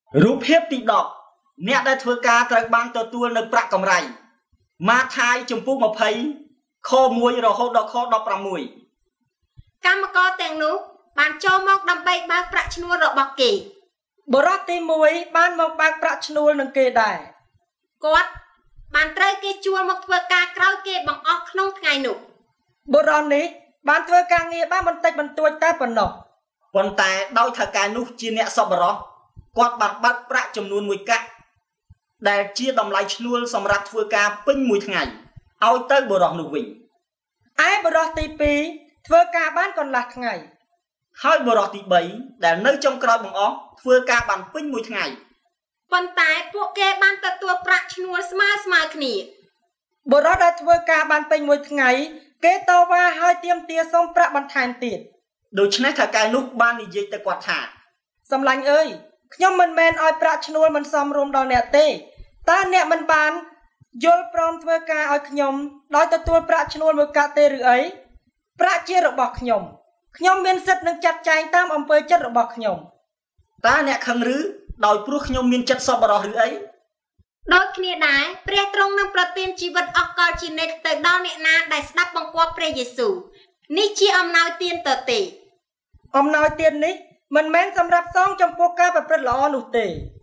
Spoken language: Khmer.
រូបភាពទី10អ្នកដែលធ្វើការត្រូវបានទទួលនៅប្រាក់កម្រៃម៉ាថាយចំពោះ20ខ1រហូតដល់ខ16 កម្មករទាំងនោះបានចូលមកដើម្បីបើកប្រាក់ឈ្នួលរបស់គេបុរសទី1បានមកបើកប្រាក់ឈ្នួលនឹងគេដែរគាត់បានត្រូវគេជួលមកធ្វើការក្រោយគេបង្អស់ក្នុងថ្ងៃនោះបុរសនេះបានធ្វើការងារបានបន្តិចបន្តួចតែប៉ុណ្ណោះប៉ុន្តែដោយថៅកែនោះជាអ្នកសប្បុរសគាត់បានបាត់ប្រាក់ចំនួន1កាក់ដែលជាតម្លៃឈ្នួលសម្រាប់ធ្វើការពេញមួយថ្ងៃឲ្យទៅបុរសនោះវិញឯបុរសទី2ធ្វើការបានកន្លះថ្ងៃហើយបុរសទី3ដែលនៅចុងក្រោយបង្អស់ធ្វើការបានពេញមួយថ្ងៃប៉ុន្តែពួកគេបានទទួលប្រាក់ឈ្នួលស្មើគ្នាបុរសដែលធ្វើការបានពេញមួយថ្ងៃគេតវ៉ាហើយទាមទារសុំប្រាក់បន្ថែមទៀតដូច្នេះថៅកែនោះបាននិយាយទៅគាត់ថាសំឡាញ់អើយខ្ញុំមិនមែនឲ្យប្រាក់ឈ្នួលមិនសមរម្យដល់អ្នកទេតើអ្នកមិនបានយល់ព្រមធ្វើការឲ្យខ្ញុំដោយទទួលប្រាក់ឈ្នួលមួយកាក់ទេឬអីប្រាក់ជារបស់ខ្ញុំមានសិទ្ធិនឹងចាត់ចែងតាមអំពើចិត្តរបស់ខ្ញុំតើអ្នកខឹងឬដោយព្រោះខ្ញុំមានចិត្តសប្បុរសឬអីដូចគ្នាដែរព្រះទ្រង់នឹងប្រទានជីវិតអស់កលជានិច្ចទៅដល់អ្នកណាដែលស្ដាប់បង្គាប់ព្រះយេស៊ូវនេះជាអំណោយទានទទេអំណោយទាននេះមិនមែនសម្រាប់សងចំពោះការប្រព្រឹត្តល្អនោះទេ